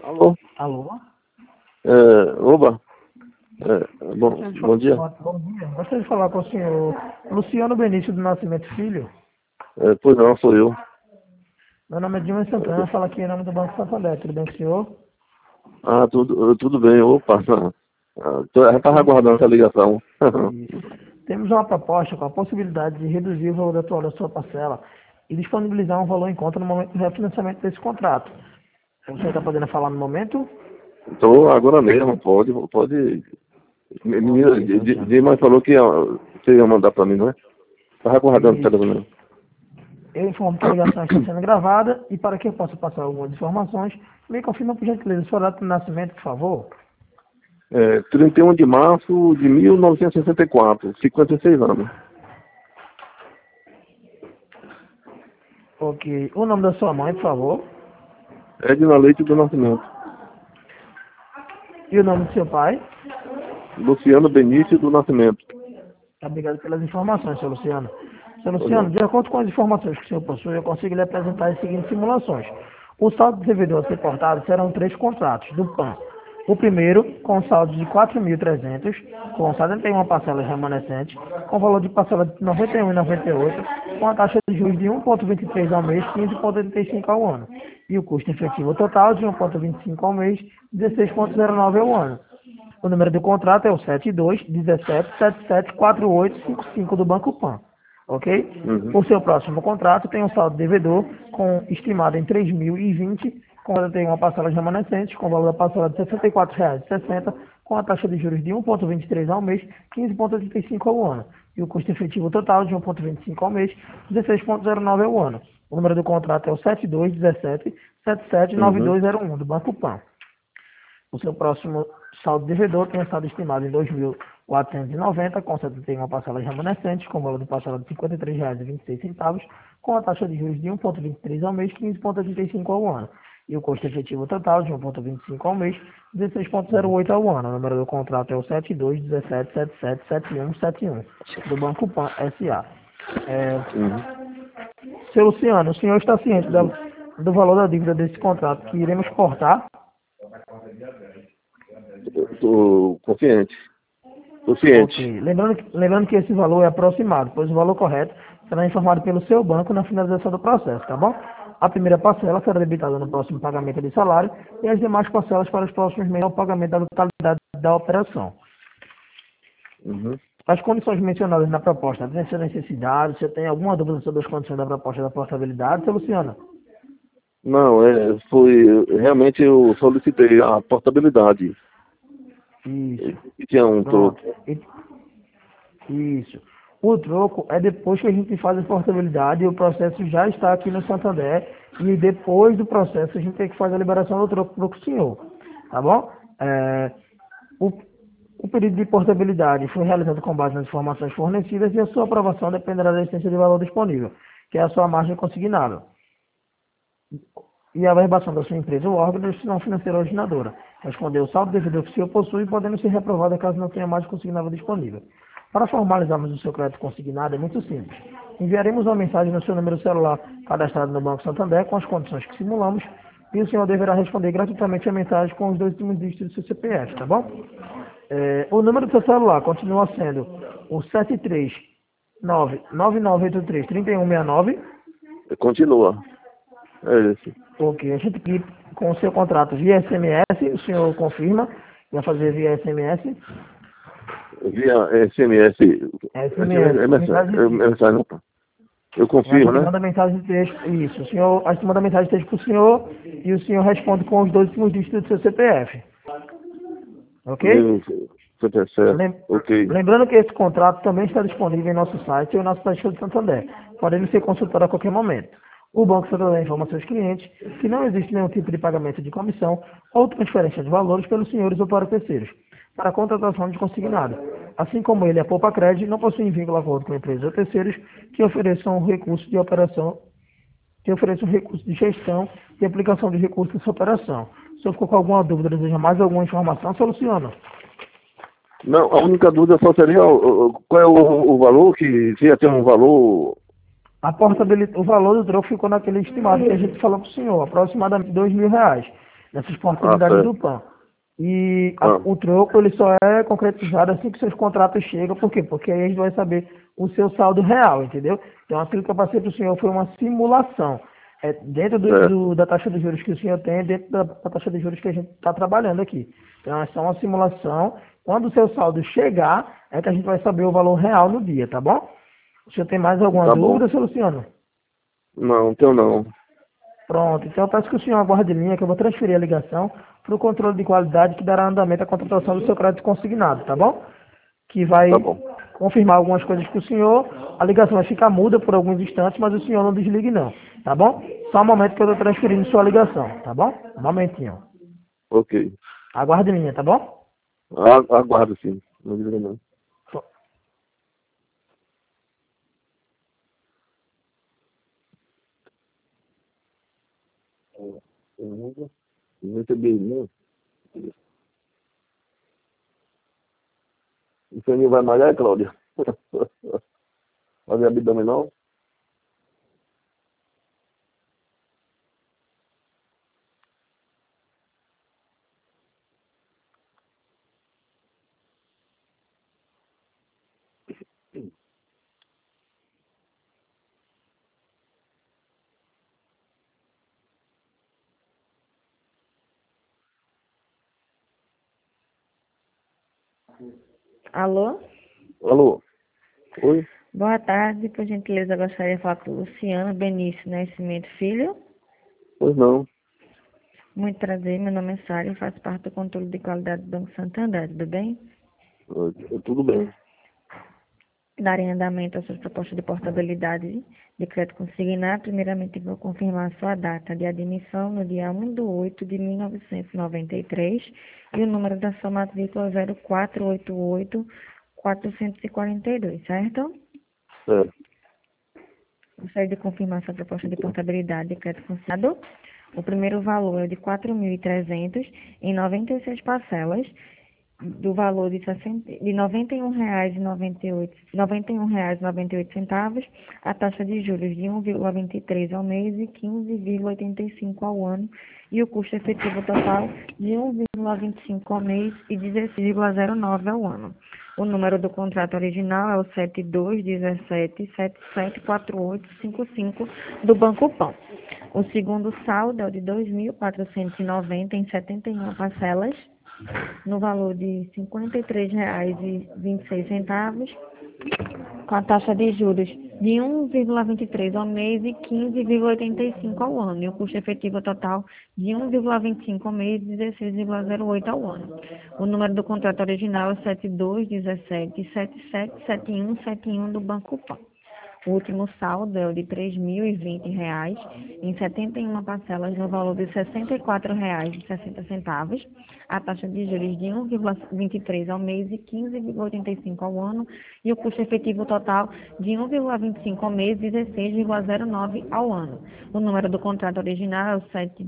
Alô? Alô? Oba, bom dia. Bom dia. Gostaria de falar com o senhor Luciano Benício do Nascimento Filho. Pois não, sou eu. Meu nome é Dilma Santana, falo aqui em nome do Banco Santander. Tudo bem com o senhor? Tudo bem, opa. Já estava aguardando essa ligação. Isso. Temos uma proposta com a possibilidade de reduzir o valor atual da sua parcela e disponibilizar um valor em conta no momento do refinanciamento desse contrato. Você está podendo falar no momento? Estou agora mesmo, pode. Menina, Ok, Luciano. Dima falou que você ia mandar para mim, não é? Estava aguardando o Isso. telefone. Eu informo que a ligação está sendo gravada e para que eu possa passar algumas informações, me confirma por gentileza sua data de nascimento, por favor. 31 de março de 1964, 56 anos. Ok. O nome da sua mãe, por favor. Edna Leite do Nascimento. E o nome do seu pai. Luciano Benício do Nascimento. Obrigado pelas informações, seu Luciano. Seu Pois Luciano, não. de acordo com as informações que o senhor possui, eu consigo lhe apresentar as seguintes simulações. O saldo do devedor a ser portado serão 3 contratos do PAN. O primeiro, com saldo de 4.300, com 71 parcelas remanescentes, com valor de parcela de 91,98, com a taxa de juros de 1,23 ao mês, 15,85 ao ano. E o custo efetivo total de 1,25 ao mês, 16,09 ao ano. O número do contrato é o 7217774855 do Banco Pan. Ok? Uhum. O seu próximo contrato tem um saldo devedor estimado em 3.020, com tem uma parcela remanescente, com o valor da parcela de R$ 64,60, com a taxa de juros de 1,23 ao mês, 15,85 ao ano. E o custo efetivo total de 1,25 ao mês, 16,09 ao ano. O número do contrato é o 7217779201 Uhum. do Banco Pan. O seu próximo saldo devedor tem estado estimado em 2.490, com 71 parcelas remanescentes, com valor de parcela de R$ 53,26, com a taxa de juros de 1,23 ao mês, 15,85 ao ano. E o custo efetivo total de 1,25 ao mês, 16,08 ao ano. O número do contrato é o 7217777171, do Banco Pan S.A. Uhum. Seu Luciano, o senhor está ciente do valor da dívida desse contrato que iremos cortar? Estou consciente. Ok. Lembrando que esse valor é aproximado, pois o valor correto será informado pelo seu banco na finalização do processo, tá bom? A primeira parcela será debitada no próximo pagamento de salário e as demais parcelas para os próximos meses ao pagamento da totalidade da operação. Uhum. As condições mencionadas na proposta têm sua necessidade? Você tem alguma dúvida sobre as condições da proposta da portabilidade, seu Luciano? Não, realmente eu solicitei a portabilidade. Isso. E tinha um Pronto. troco. Isso. O troco é depois que a gente faz a portabilidade e o processo já está aqui no Santander. E depois do processo a gente tem que fazer a liberação do troco para o senhor. Tá bom? O, o pedido de portabilidade foi realizado com base nas informações fornecidas e a sua aprovação dependerá da existência de valor disponível, que é a sua margem consignável. E a averbação da sua empresa ou órgão da instituição financeira originadora. Responder o saldo devedor que o senhor possui, podendo ser reprovada caso não tenha margem consignável disponível. Para formalizarmos o seu crédito consignado é muito simples. Enviaremos uma mensagem no seu número celular cadastrado no Banco Santander com as condições que simulamos e o senhor deverá responder gratuitamente a mensagem com os 2 últimos dígitos do seu CPF, tá bom? O número do seu celular continua sendo o 739-9983-3169. Continua. É esse. Ok, a gente aqui com o seu contrato via SMS, o senhor confirma, vai fazer via SMS. Via SMS. SMS SMS, é mensagem mensagem, de texto. mensagem não. Eu A confirmo, gente né? manda mensagem de texto, isso. A gente manda mensagem de texto para o senhor e o senhor responde com os 2 últimos dígitos do seu CPF. Ok? Meu CPF, Lem- ok. Lembrando que esse contrato também está disponível em nosso site e em nosso site de Santander, podendo ser consultado a qualquer momento. O Banco Santander informa aos seus clientes que não existe nenhum tipo de pagamento de comissão ou transferência de valores pelos senhores ou para terceiros, para a contratação de consignado. Assim como ele, a Poupa Cred, não possui vínculo a acordo com empresas ou terceiros que ofereçam um recurso de operação, que ofereçam um recurso de gestão e aplicação de recursos nessa operação. Se o senhor ficou com alguma dúvida, deseja mais alguma informação, soluciona. Não, a única dúvida só seria qual é o valor, que se ia ter um valor. O valor do troco ficou naquele estimado que a gente falou para o senhor, aproximadamente R$ 2.000. nessas Ah, portabilidades do certo. PAN. E Ah, o troco ele só é concretizado assim que seus contratos chegam. Por quê? Porque aí a gente vai saber o seu saldo real, entendeu? Então aquilo que eu passei para o senhor foi uma simulação. É, dentro certo. da taxa de juros que o senhor tem, é dentro da taxa de juros que a gente está trabalhando aqui. Então é só uma simulação. Quando o seu saldo chegar, é que a gente vai saber o valor real no dia, tá bom? O senhor tem mais alguma Tá bom. dúvida, seu Luciano? Não, tenho não. Pronto, então eu peço que o senhor aguarde em linha, que eu vou transferir a ligação para o controle de qualidade que dará andamento à contratação do seu crédito consignado, tá bom? Que Tá vai bom. confirmar algumas coisas para o senhor. A ligação vai ficar muda por alguns instantes, mas o senhor não desligue não, tá bom? Só um momento que eu estou transferindo sua ligação, tá bom? Um momentinho. Ok. Aguarde em linha, tá bom? Aguardo sim. Não diga não. Não recebi, não. O senhor vai malhar, Cláudia? Fazer abdominal? Alô? Alô? Oi? Boa tarde, por gentileza, gostaria de falar com o Luciano Benício Nascimento Filho. Pois não. Muito prazer, meu nome é Sara e faço parte do controle de qualidade do Banco Santander, tudo bem? Tudo bem. Darem andamento às suas propostas de portabilidade de crédito consignado. Primeiramente, vou confirmar a sua data de admissão no dia 1/8/1993 e o número da sua matrícula 0488-442, certo? Certo. Gostaria de confirmar sua proposta de portabilidade de crédito consignado. O primeiro valor é de 4.300 em 96 parcelas, do valor de R$ 91,98, a taxa de juros de 1,23 ao mês e 15,85 ao ano, e o custo efetivo total de 1,25 ao mês e 16,09 ao ano. O número do contrato original é o 7217774855 do Banco Pão. O segundo saldo é o de 2.490 em 71 parcelas, no valor de R$ 53,26, com a taxa de juros de 1,23 ao mês e 15,85 ao ano, e o custo efetivo total de 1,25 ao mês e 16,08 ao ano. O número do contrato original é 7217777171 do Banco Pan. O último saldo é o de R$ 3.020 em 71 parcelas no valor de R$ 64,60, a taxa de juros de 1,23 ao mês e 15,85 ao ano, e o custo efetivo total de 1,25 ao mês e 16,09 ao ano. O número do contrato original é o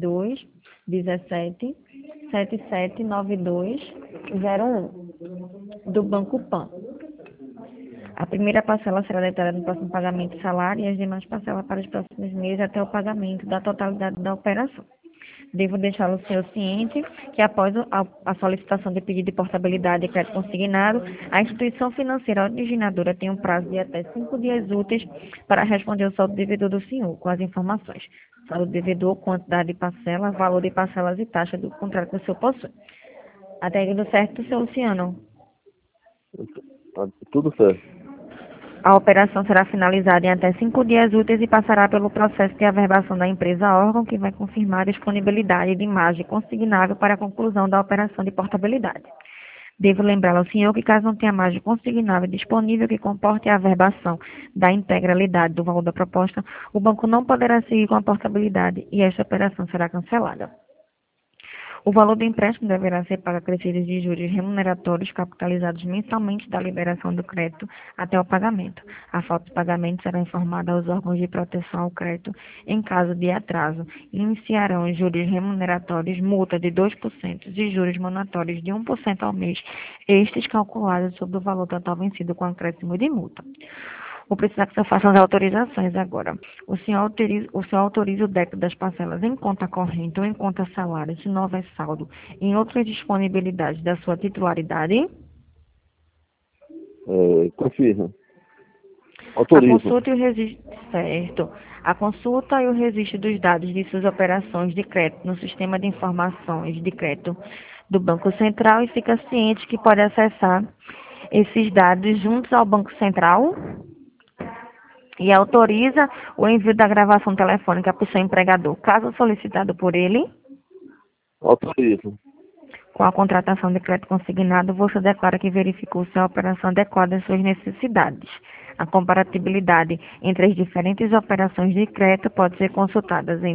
7217779201 do Banco Pan. A primeira parcela será detalhada no próximo pagamento de salário e as demais parcelas para os próximos meses até o pagamento da totalidade da operação. Devo deixá-lo senhor ciente que após a solicitação de pedido de portabilidade de crédito consignado, a instituição financeira originadora tem um prazo de até 5 dias úteis para responder ao saldo devedor do senhor, com as informações: saldo devedor, quantidade de parcela, valor de parcelas e taxa do contrato que o senhor possui. Até aí tudo certo, senhor Luciano? Tá tudo certo. A operação será finalizada em até 5 dias úteis e passará pelo processo de averbação da empresa órgão, que vai confirmar a disponibilidade de imagem consignável para a conclusão da operação de portabilidade. Devo lembrar ao senhor que, caso não tenha margem consignável disponível que comporte a averbação da integralidade do valor da proposta, o banco não poderá seguir com a portabilidade e esta operação será cancelada. O valor do empréstimo deverá ser pago acrescidos de juros remuneratórios capitalizados mensalmente da liberação do crédito até o pagamento. A falta de pagamento será informada aos órgãos de proteção ao crédito em caso de atraso. Iniciarão juros remuneratórios, multa de 2% e juros monatórios de 1% ao mês, estes calculados sobre o valor total vencido com acréscimo de multa. Vou precisar que o senhor faça as autorizações agora. O senhor autoriza o débito das parcelas em conta corrente ou em conta salário, se não houver saldo, em outras disponibilidades da sua titularidade? Confirmo. A Autorizo. consulta e o registro, certo. A consulta e o registro dos dados de suas operações de crédito no sistema de informações de crédito do Banco Central e fica ciente que pode acessar esses dados juntos ao Banco Central e autoriza o envio da gravação telefônica para o seu empregador, caso solicitado por ele. Autorizo. Com a contratação de crédito consignado, você declara que verificou se a operação adequada às suas necessidades. A comparatibilidade entre as diferentes operações de crédito pode ser consultada em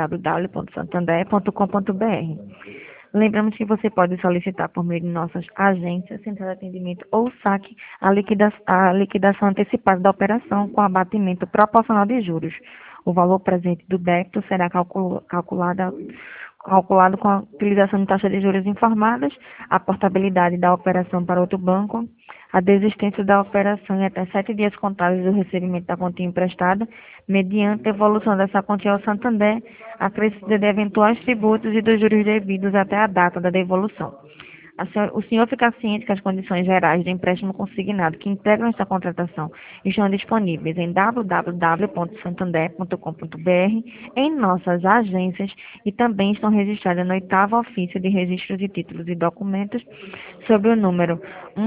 www.santander.com.br. Lembramos que você pode solicitar por meio de nossas agências, central de atendimento ou saque a liquidação antecipada da operação com abatimento proporcional de juros. O valor presente do débito será calculado com a utilização de taxa de juros informadas, a portabilidade da operação para outro banco, a desistência da operação em até 7 dias contábeis do recebimento da quantia emprestada, mediante a evolução dessa quantia ao Santander, acrescida de eventuais tributos e dos juros devidos até a data da devolução. O senhor fica ciente que as condições gerais do empréstimo consignado que integram esta contratação estão disponíveis em www.santander.com.br, em nossas agências e também estão registradas no 8º Ofício de Registros de Títulos e Documentos sob o número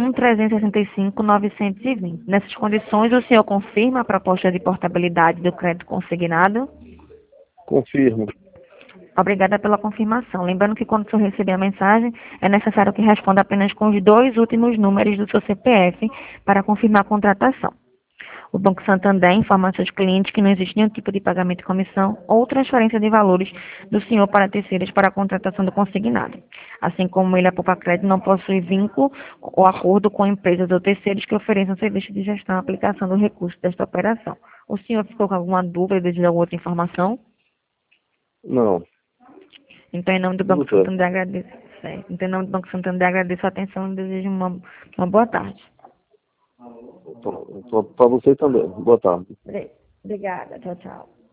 1365920. Nessas condições, o senhor confirma a proposta de portabilidade do crédito consignado? Confirmo. Obrigada pela confirmação. Lembrando que quando o senhor receber a mensagem, é necessário que responda apenas com os 2 últimos números do seu CPF para confirmar a contratação. O Banco Santander informa aos seus clientes que não existe nenhum tipo de pagamento de comissão ou transferência de valores do senhor para terceiros para a contratação do consignado. Assim como ele, a Poupa Crédito, não possui vínculo ou acordo com empresas ou terceiros que ofereçam serviço de gestão e aplicação do recurso desta operação. O senhor ficou com alguma dúvida de alguma outra informação? Não. Então, em nome do Banco Santander, agradeço. Certo. Então, em nome do Banco Santander, agradeço a atenção e desejo uma boa tarde. Para você também. Boa tarde. Obrigada. Tchau, tchau.